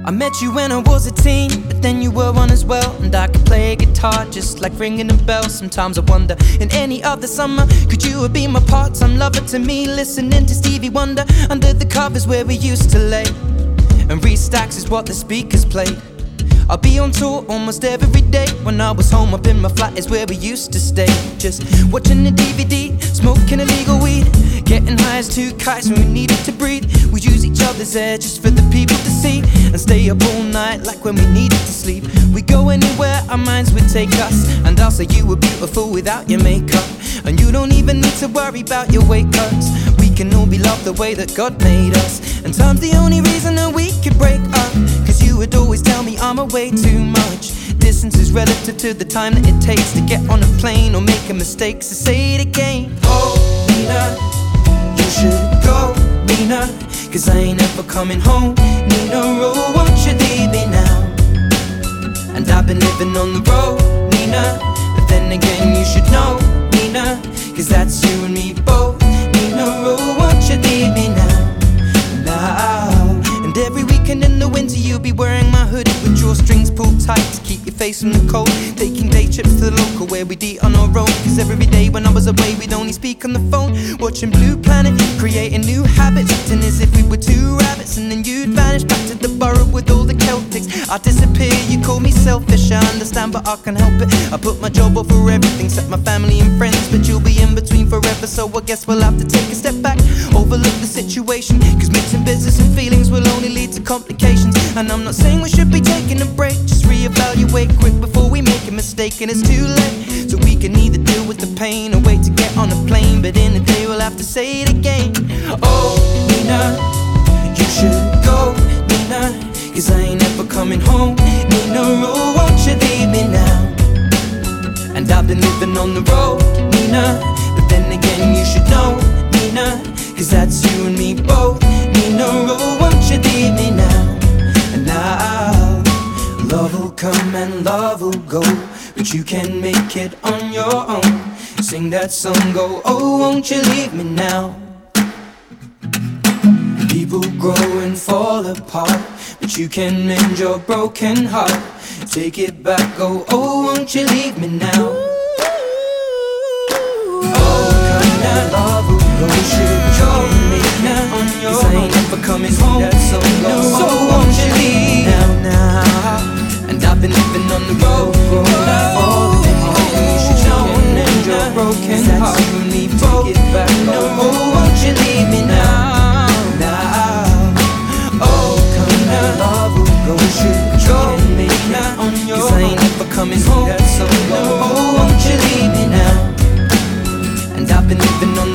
I met you when I was a teen, but then you were one as well. And I could play a guitar just like ringing a bell. Sometimes I wonder, in any other summer, could you have been my part-time lover to me? Listening to Stevie Wonder under the covers where we used to lay, and Restacks is what the speakers played. I'll be on tour almost every day. When I was home up in my flat is where we used to stay, just watching the DVD, smoking illegal weed, getting high as two kites when we needed to breathe. We'd use each other's hair just for the people to see, and stay up all night like when we needed to sleep. We'd go anywhere our minds would take us, and I'll say you were beautiful without your makeup, and you don't even need to worry about your weight cuts. We can all be loved the way that God made us, and time's the only reason that we could break up. Cause you would always tell me I'm away too much. Distance is relative to the time that it takes to get on a plane or make a mistake, so say it again. Oh, Nina, you should go, Nina, cause I ain't ever coming home. Nina, oh, won't you leave me now? And I've been living on the road, Nina, but then again you should know, Nina, cause that's you and me both. Nina, oh, won't you leave me now? And every weekend in the winter you'll be wearing my hoodie with drawstrings pulled tight to keep your face from the cold, taking day trips to the local where we'd eat on our own. Cause every day when I was away we'd only speak on the phone, watching Blue Planet, creating new habits, acting as if we were two rabbits. And then you'd vanish back to the borough with all the Celtics. I'd disappear, you call me selfish, I understand but I can't help it. I put my job over everything except my family and friends, but you'll be in between forever, so I guess we'll have to take a step back, overlook the situation, cause mixing business and feelings will only lead to complications. And I'm not saying we should be taking a break, just reevaluate quick before we make a mistake. And it's too late, so we can either deal with the pain or wait to get on a plane, but in a day we'll have to say it again. Oh, Nina, you should go, Nina, cause I ain't ever coming home. Nina, oh, won't you leave me now? And I've been living on the road, Nina, but then again you should know, Nina, cause that's you and me both. Nina, oh, won't you leave me now? And now love will come and love will go, but you can make it on your own. Sing that song, go, oh, won't you leave me now? People grow and fall apart, but you can mend your broken heart. Take it back, go, oh, won't you leave me now? Oh, come now, love will go, you should go now on your own. 'Cause I ain't never coming home, that song goes, so won't you leave now? And I've been living on the road, growing up all the time. You should know and mend your broken heart. You and me, take it back, no, oh, won't you leave me now? Oh, come now, love will go, you should go now on your own. 'Cause I ain't never coming home, that song goes, oh, won't you leave me now? And I've been living on